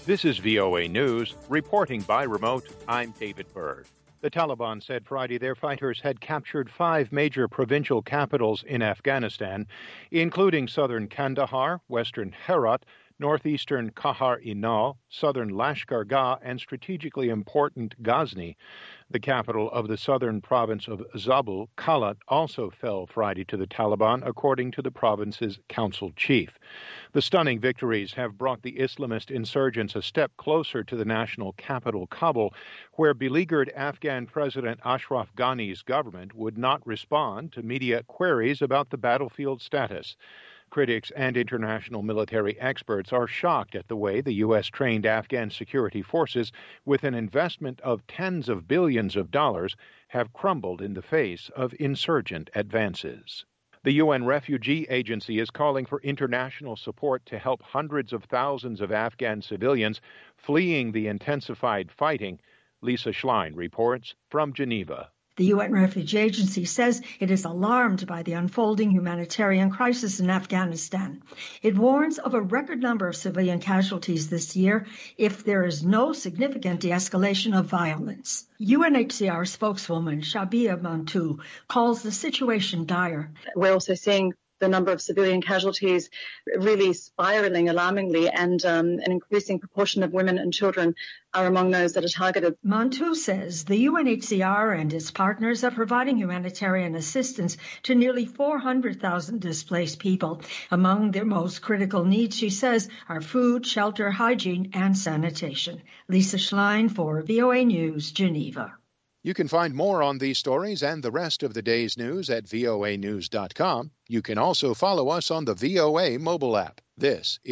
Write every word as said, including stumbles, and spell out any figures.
This is V O A News, reporting by remote. I'm David Byrd. The Taliban said Friday their fighters had captured five major provincial capitals in Afghanistan, including southern Kandahar, western Herat, northeastern Kahar-e-Nau, southern Lashkar Gah, and strategically important Ghazni. The capital of the southern province of Zabul, Kalat, also fell Friday to the Taliban, according to the province's council chief. The stunning victories have brought the Islamist insurgents a step closer to the national capital, Kabul, where beleaguered Afghan President Ashraf Ghani's government would not respond to media queries about the battlefield status. Critics and international military experts are shocked at the way the U S trained Afghan security forces, with an investment of tens of billions of dollars, have crumbled in the face of insurgent advances. The U N Refugee Agency is calling for international support to help hundreds of thousands of Afghan civilians fleeing the intensified fighting. Lisa Schlein reports from Geneva. The U N Refugee Agency says it is alarmed by the unfolding humanitarian crisis in Afghanistan. It warns of a record number of civilian casualties this year if there is no significant de-escalation of violence. U N H C R spokeswoman Shabia Mantou calls the situation dire. We're also seeing the number of civilian casualties really spiraling alarmingly, and um, an increasing proportion of women and children are among those that are targeted. Mantou says the U N H C R and its partners are providing humanitarian assistance to nearly four hundred thousand displaced people. Among their most critical needs, she says, are food, shelter, hygiene, and sanitation. Lisa Schlein for V O A News, Geneva. You can find more on these stories and the rest of the day's news at voa news dot com. You can also follow us on the V O A mobile app. This